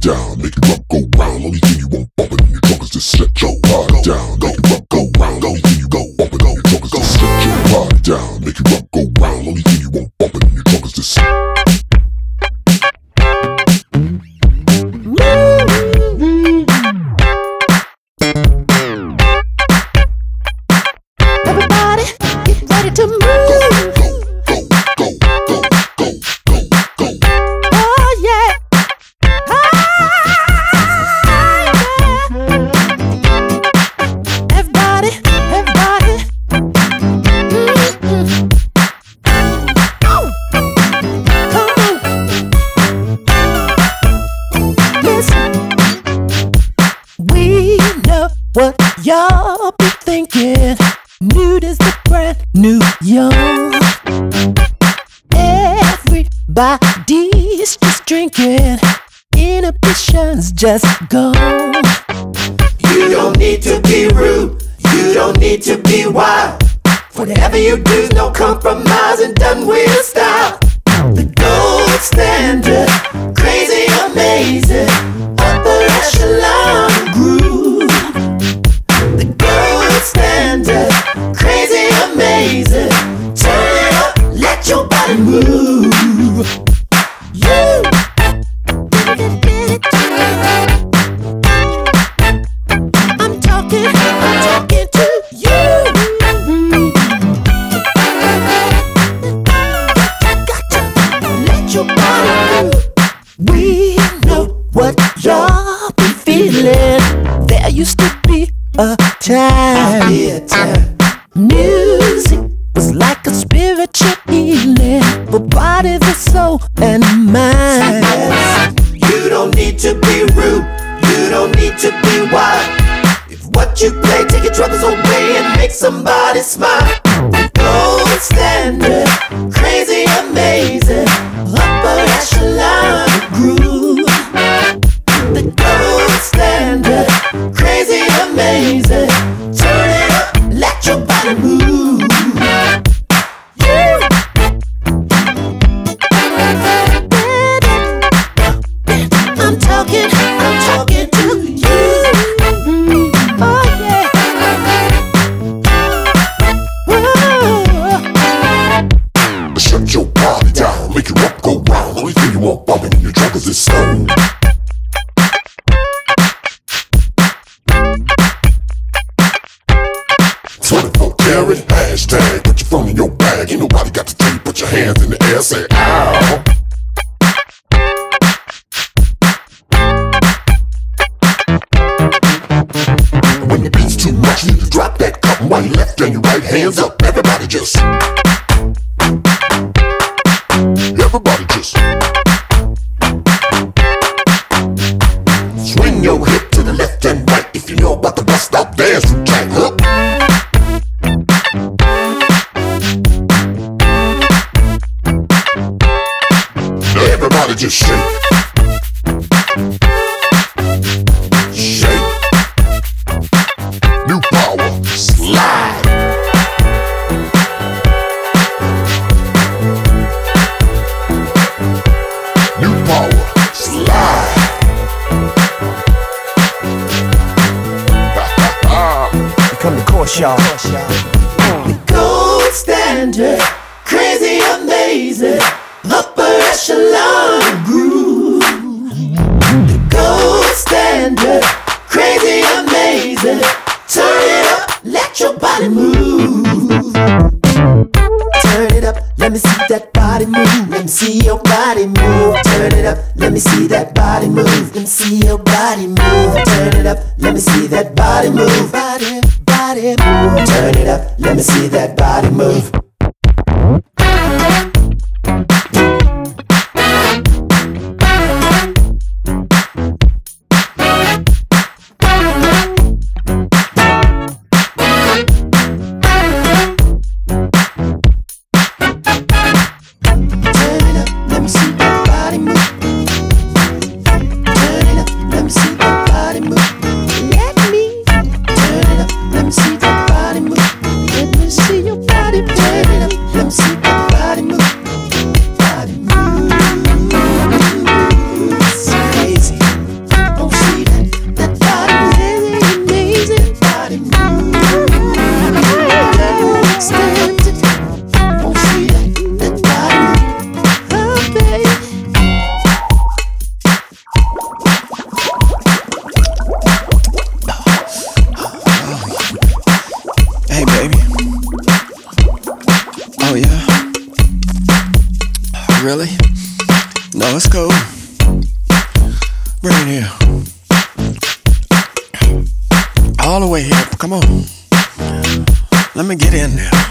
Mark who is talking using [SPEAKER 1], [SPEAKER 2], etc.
[SPEAKER 1] down, make your rump go round. Only thing you won't bump it in your trunk is just set your body down, make your rump go round. Only thing you won't bump it in your trunk is just set your body down, make your rump go round. Only thing you won't bump it in your trunk is just.
[SPEAKER 2] Everybody, get ready to move. What y'all be thinking? Nude is the brand new young. Everybody's just drinking. Inhibition's just gone.
[SPEAKER 3] You don't need to be rude. You don't need to be wild. Whatever you do's no compromising, done with style. The gold standard, crazy, amazing, upper echelon groove. The gold standard, crazy, amazing. Turn it up, let your body move. You. I'm talking to you. Gotcha, let your body move. We know what y'all be feeling. There used to be a time. Music was like a spiritual healing for body, the soul, and mind. You don't need to be rude. You don't need to be wild. If what you play, take your troubles away and make somebody smile. The gold standard, crazy, amazing, upper echelon groove. The gold standard, crazy, amazing. Turn it up, let your body move. I'm talking to you. Oh yeah. Whoa.
[SPEAKER 1] Shut your body down, make your rump go round. Only thing you won't bump it in your trunk is this stone. 24 karat hashtag, put your phone in your bag. Ain't nobody got to tell you, put your hands in the air, say ow. When the beat's too much, you need to drop that cup while your left and your right hands up. Everybody just swing your hip to the left and right. If you know about the bus stop dance routine, huh? Everybody just shake. Shake. New power, slide. New power, slide.
[SPEAKER 3] Come to course, y'all. The gold standard, crazy, amazing, upper echelon groove. The gold standard, crazy, amazing. Turn it up, let your body move. Turn it up, let me see that body move. Let me see your body move. Turn it up, let me see that body move. Let me see your body move. Turn it up, let me see that body move. Body move. Turn it up, let me see that body move.
[SPEAKER 2] See your body, baby. Let me see.
[SPEAKER 4] Oh yeah? Really? No, it's cool. Bring it here. All the way here. Come on. Let me get in there.